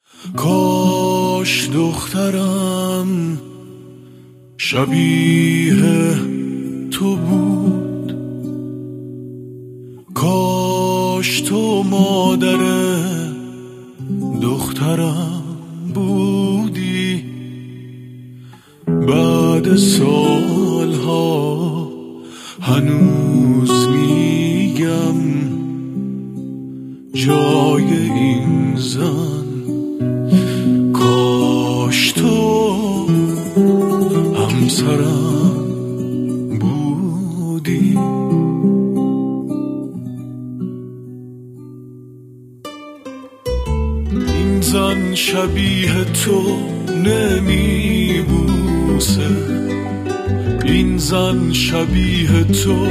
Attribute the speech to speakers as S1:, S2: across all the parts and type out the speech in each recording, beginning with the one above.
S1: کاش دخترم شبیه تو بود، کاش تو مادر دخترم بودی. بعد سالها هنوز میگم جای این زن کاش تو همسرم بودی. این زن شبیه تو نمیبوسه، این زن شبیه تو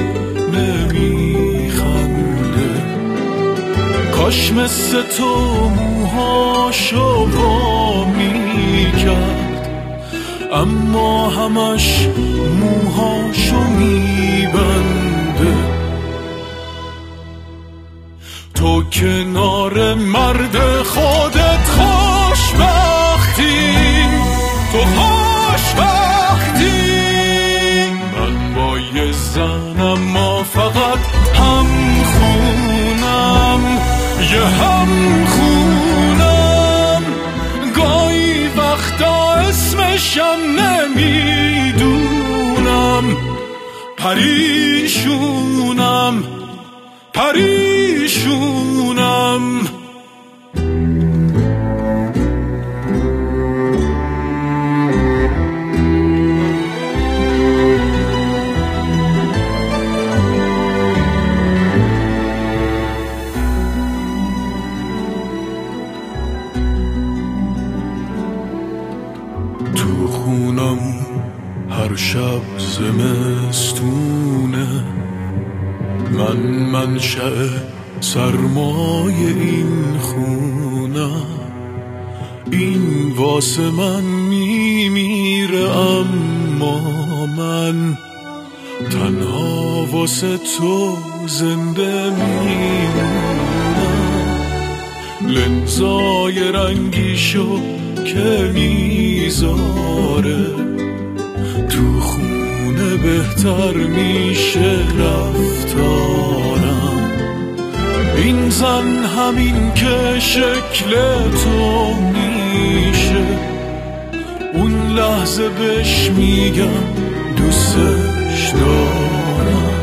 S1: نمیخنده، کاش مثل تو موهاشو وا میکرد، اما همش موهاشو میبنده. تو کنار مرد خودت خوشبختی، تو خوشبختی. من با یه زن اما فقط هم خونم، یه هم خونم. گاهی وقتا اسمشم نمیدونم، پریشونم پریشونم. تو خونم هر شب زمستونه، من منشأ سرمای این خونم. این واسه من میمیره اما من تنها واسه تو زنده میمونم. لنزای رنگیشو که میذاره تو خونه بهتر میشه رفتارم. این زن همین که شکل تو میشه، اون لحظه بهش میگم دوستش دارم.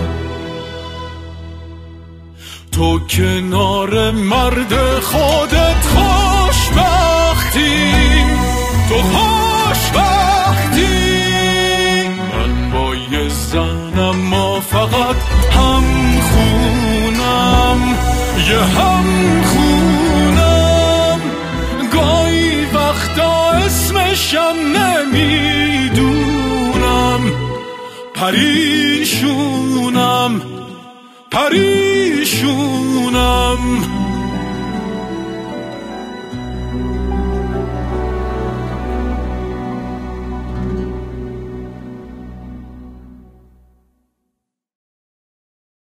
S1: تو کنار مرد خودت خوشبختی، تو خوشبختی. من با یه زن اما فقط هم خونم، یه هم خونم. گاهی وقتا اسمشم نمیدونم، پریشونم پریشونم.